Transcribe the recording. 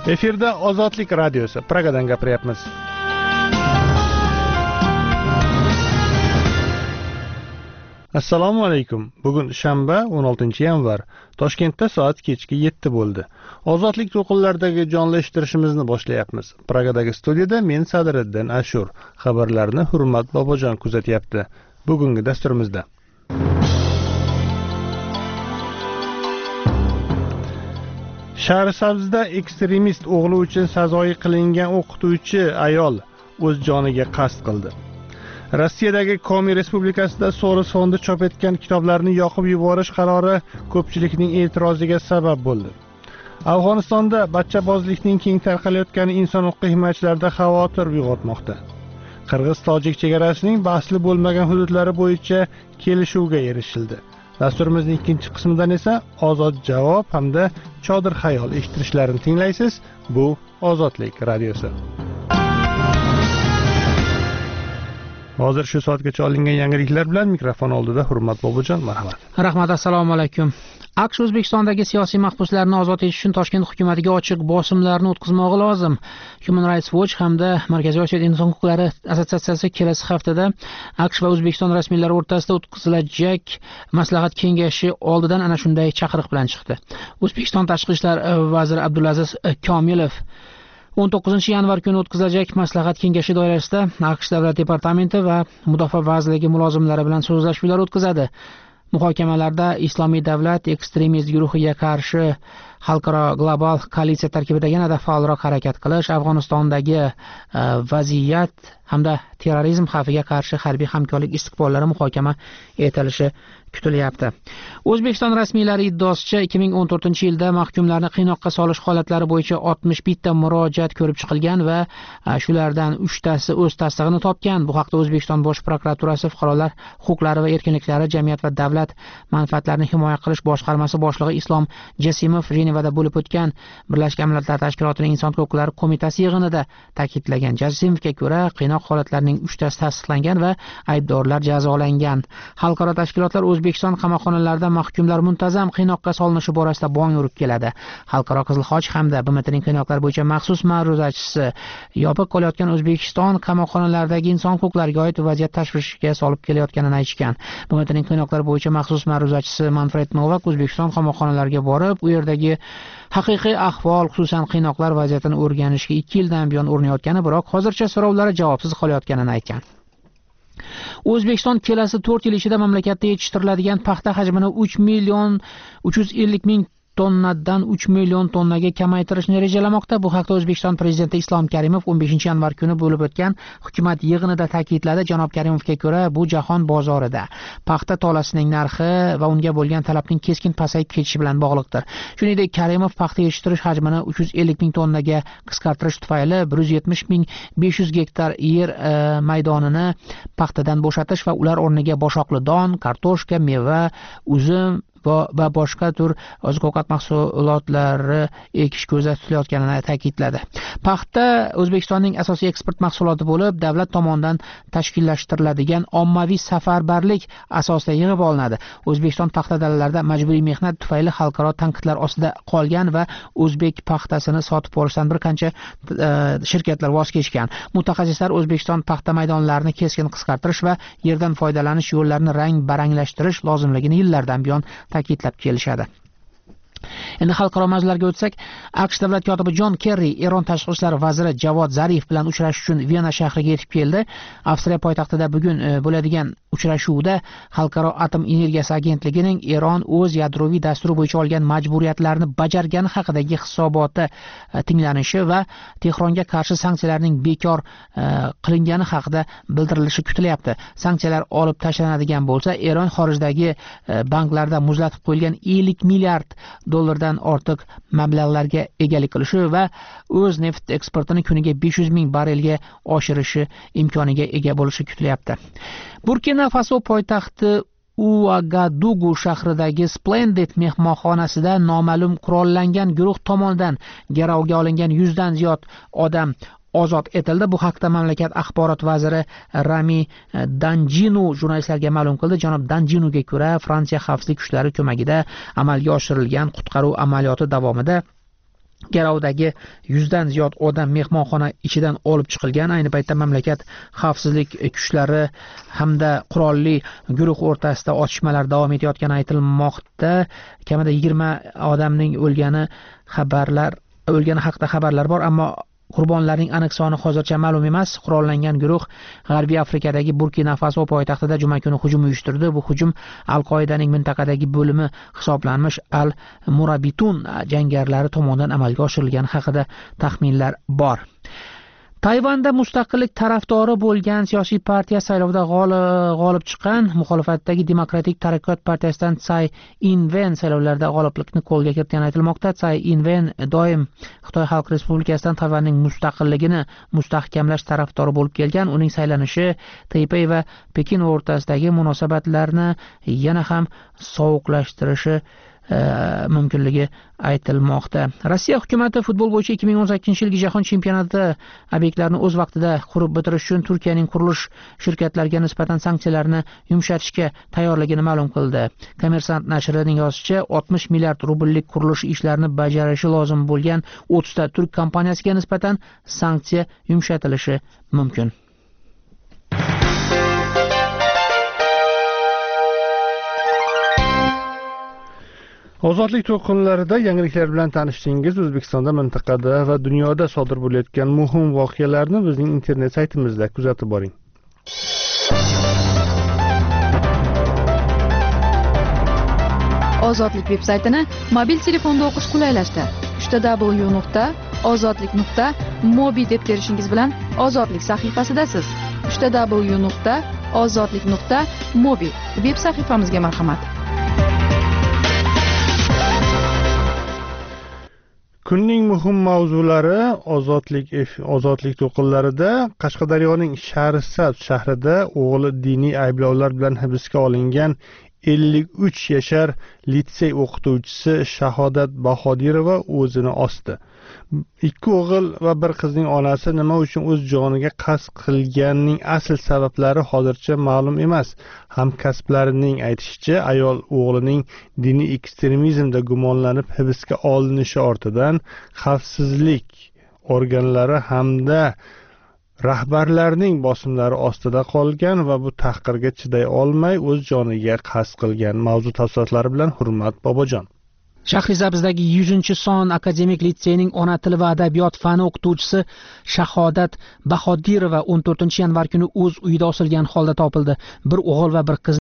Efirda Ozodlik radiosi, Pragadan gapiryapmiz. Assalomu alaykum. Bugun shanba 16-yanvar. Toshkentda soat kechki 7 bo'ldi. Ozodlik to'lqinlaridagi jonli eshittirishimizni boshlayapmiz. Pragadagi studiyada men Sadiriddin Ashur. Xabarlarni Hurmat Bobojon kuzatyapti. Bugungi dasturimizda Shahrisabzda ekstremist o'g'li uchun sazoyi qilingan o'qituvchi ayol o'z joniga qasd qildi. Rossiyadagi Komi Respublikasida Soros fondi chop etgan kitoblarni yoqib yuborish qarori ko'pchilikning e'tiroziga sabab bo'ldi. Afg'onistonda bachchabozlikning keng tarqalayotgani inson huquq himoyachilarida xavotir uyg'otmoqda. Qirg'iz-tojik chegarasining bahsli bo'lmagan hududlari bo'yicha kelishuvga erishildi. Dasturimizning ikkinchi qismidan esa ozod javob hamda chodir xayol eshittirishlarini tinglaysiz. Bu Ozodlik radiosi. Hozir shu soatgacha olingan yangiliklar bilan mikrofon oldida Hurmat Bobojon, marhamat. Rahmat, assalomu alaykum. AQSh O'zbekistondagi siyosiy mahbuslarni ozod etish uchun Toshkent hukumatiga ochiq bosimlarni o'tkazmog'i lozim. Human Rights Watch hamda Markaziy Osiyo inson huquqlari assotsiatsiyasi kelasi haftada AQSh va O'zbekiston rasmiylari o'rtasida o'tkazilajak maslahat kengashi oldidan ana shunday chaqiriq bilan chiqdi. O'zbekiston tashqi ishlar vaziri Abdulaziz Komilov 19-yanvar kuni o'tkazilajak maslahat kengashi doirasida AQSh davlat departamenti va mudofaa vazirligi mulozimlari bilan so'zlashuvlar o'tkazadi. Muhokamalarda Islomiy davlat ekstremist guruhiga qarshi xalqaro global koalitsiya tarkibida yanada faolroq harakat qilish, Afg'onistondagi vaziyat hamda terrorizm xavfiga qarshi harbiy hamkorlik istiqbollari muhokama etilishi kutilyapti. O'zbekiston rasmiylari iddaosicha 2014-yilda mahkumlarni qiynoqqa solish holatlari bo'yicha 61 ta murojaat ko'rib chiqilgan va shulardan 3 tasi o'z tasdig'ini topgan. Bu haqda O'zbekiston Bosh prokuraturasi Fuqarolar huquqlari va erkinliklari, jamiyat va davlat manfaatlarini himoya qilish boshqarmasi boshlig'i Islom Jasimov Jenevada bo'lib o'tgan Birlashgan Millatlar Tashkilotining Inson huquqlari qo'mitasi yig'inida ta'kidlagan. Jasimovga ko'ra, qiynoq holatlarining 3 tasi tasdiqlangan va aybdorlar jazolangan. Xalqaro tashkilotlar O'zbekiston qamoqxonalarida mahkumlar muntazam qiynoqqa solinishi borasida bong urib keladi. Xalqaro Qizil Xoch hamda BMTning qiynoqlar bo'yicha maxsus ma'ruzachisi yopiq qolayotgan O'zbekiston qamoqxonalaridagi inson huquqlariga oid vaziyat tashvishga solib kelayotganini aytgan. BMTning qiynoqlar bo'yicha maxsus ma'ruzachisi Manfred Novak O'zbekiston qamoqxonalariga borib, u yerdagi haqiqiy ahvol, xususan qiynoqlar vaziyatini o'rganishga 2 yildan buyon urinayotgani, biroq hozircha so'rovlari javobsiz qolayotganini aytgan. O'zbekiston kelasi 4 yil ichida mamlakatda yetishtiriladigan paxta hajmini 3,350,000 tonnadan 3 million tonnaga kamaytirishni rejalamoqda. Bu haqda O'zbekiston prezidenti Islom Karimov 15-yanvar kuni bo'lib o'tgan hukumat yig'inida ta'kidladi. Janob Karimovga ko'ra, bu jahon bozorida paxta tolasining narxi va unga bo'lgan talabning keskin pasayib ketishi bilan bog'liqdir. Shuningdek, Karimov paxta yetishtirish hajmini 350,000 tonnaga qisqartirish tufayli 170,500 gektar yer maydonini paxtadan bo'shatish va ular o'rniga boshoqli don, kartoshka, meva, uzum va boshqa tur oziq-ovqat mahsulotlari ekish ko'zda tutilayotganini ta'kidladi. Paxta O'zbekistonning asosiy eksport mahsuloti bo'lib, davlat tomonidan tashkillashtiriladigan ommaviy safarbarlik asosida yig'ib olinadi. O'zbekiston paxta dalalarida majburiy mehnat tufayli xalqaro tanqidlar ostida qolgan va o'zbek paxtasini sotib olishdan bir qancha shirkatlar voz kechgan. Mutaxassislar O'zbekiston paxta maydonlarini keskin qisqartirish va yerdan foydalanish yo'llarini rang-baranglashtirish lozimligini yillardan buyon ta'kidlab kelishadi. Endi xalqaro mavzularga o'tsak, AQSh davlat kotibi Jon Kerri Eron tashqi ishlar vaziri Javod Zarif bilan uchrashish uchun Viyana shahriga yetib keldi. Avstriya poytaxtida bugun bo'ladigan uchrashuvda Xalqaro atom energiyasi agentligining Eron o'z yadroviy dasturi bo'yicha olgan majburiyatlarni bajargani haqidagi hisoboti tinglanishi va Tehronga qarshi sanksiyalarning bekor qilingani haqida bildirilishi kutilyapti. Sanksiyalar olib tashlanadigan bo'lsa, Eron xorijdagi banklarda muzlatib qo'yilgan 50 milliard dollardan ortiq mablag'larga egalik qilishi va o'z neft eksportini kuniga 500,000 barrelga oshirishi imkoniga ega bo'lishi kutilyapti. Burkina Faso poytaxti Ouagadougou shahridagi Splendid mehmonxonasida noma'lum qurollangan guruh tomonidan garovga olingan 100 dan ziyod odam ozod etildi. Bu haqda mamlakat axborot vaziri Rami Danjinu jurnalistlarga ma'lum qildi. Janob Danjinuga ko'ra, Fransiya xavfsizlik kuchlari ko'magida amalga oshirilgan qutqaruv amaliyoti davomida Garovdagi 100 dan ziyod odam mehmonxona ichidan olib chiqilgan. Ayni paytda mamlakat xavfsizlik kuchlari hamda qurolli guruh o'rtasida otishmalar davom etayotgani aytilmoqda. Kamida 20 odamning o'lgani haqida xabarlar bor, ammo qurbonlarning aniq soni hozircha ma'lum emas. Qurollangan guruh G'arbiy Afrikadagi Burkina Faso poytaxtida juma kuni hujum uyushtirdi. Bu hujum Al-Qoidaning mintaqadagi bo'limi hisoblanmish Al-Murabitun jangarilari tomonidan amalga oshirilgani haqida taxminlar bor. Tayvanda mustaqillik tarafdori bo'lgan siyosiy partiya saylovda g'olib chiqqan. Muxolifatdagi Demokratik taraqqiyot partiyasidan Tsai Ing-wen saylovlarda g'oliblikni qo'lga kiritgani aytilmoqda. Tsai Ing-wen doim Xitoy Xalq Respublikasidan Tayvanning mustaqilligini mustahkamlash tarafdori bo'lib kelgan. Uning saylanishi Taypey va Pekin o'rtasidagi munosabatlarni yana ham sovuqlashtirishi mumkinligi aytilmoqda. Rossiya hukumati futbol bo'yicha 2018-yilgi jahon chempionati obyektlarini o'z vaqtida qurib bitirish uchun Turkiyaning qurilish shirkatlariga nisbatan sanksiyalarni yumshatishga tayyorligini ma'lum qildi. Kommersant nashrining yozishicha, 60 milliard rubllik qurilish ishlarini bajarishi lozim bo'lgan 30 ta turk kompaniyasiga nisbatan sanksiya yumshatilishi mumkin. Ozodlik to'lqinlarida yangiliklar bilan tanishdingiz. O'zbekistonda, mintaqada va dunyoda sodir bo'layotgan muhim voqealarni bizning internet saytimizda kuzatib boring. Ozodlik veb-saytini mobil telefonda o'qish qulaylashdi. www.ozodlik.mobi deb terishingiz bilan Ozodlik sahifasidasiz. www.ozodlik.mobi veb sahifamizga marhamat. Kunning muhim mavzulari ozodlik to'lqinlarida Qashqadaryoning Shahrisabz shahrida o'g'li diniy ayblovlar bilan hibsga olingan 53 yashar litsey o'qituvchisi Shahodat Bahodirova o'zini osdi. 2 o'g'il va 1 qizning onasi nima uchun o'z joniga qasd qilganining asl sabablari hozircha ma'lum emas. Hamkasblarining aytishicha, ayol o'g'lining diniy ekstremizmda gumonlanib hibsga olinishi ortidan xavfsizlik organlari hamda rahbarlarning bosimlari ostida qolgan va bu tahqirga chiday olmay o'z joniga qasd qilgan. Mavzu tafsilotlari bilan Hurmat Bobojon. Shahrisabzdagi 100-son akademik litseyning ona tili va adabiyot fani o'qituvchisi Shahodat Bahodirova 14 yanvar kuni o'z uyida osilgan holda topildi. Bir o'g'il va bir qiz